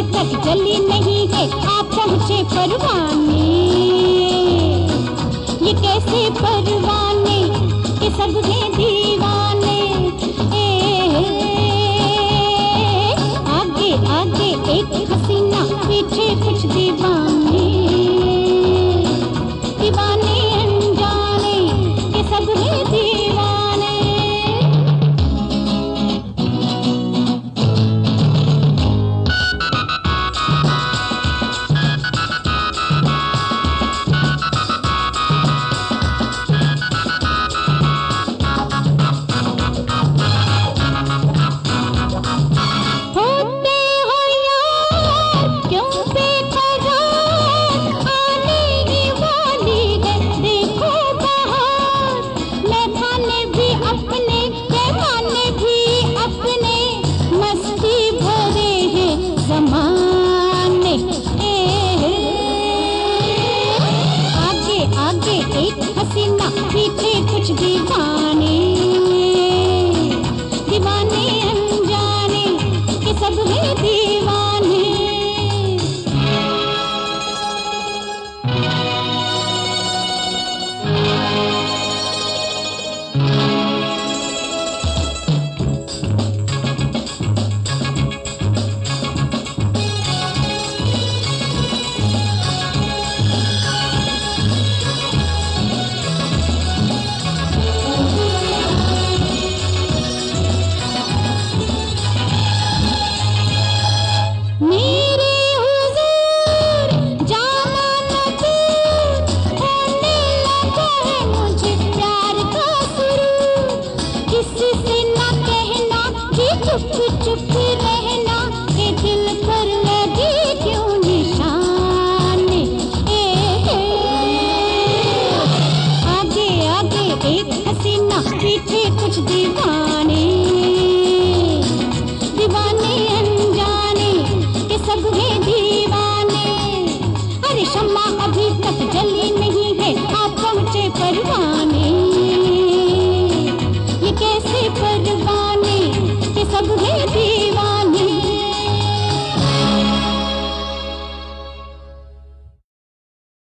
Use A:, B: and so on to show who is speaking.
A: तक जली नहीं है, आप पहुँचे परवाने। ये कैसे परवाने के सब हैं दीवाने। आगे आगे एक हसीना, पीछे कुछ दीवाने। दीवाने अनजाने के सब हैं दीवाने। आगे एक हसीना, पीछे कुछ दीवाने। दीवाने अनजाने के सब हैं दीवाने।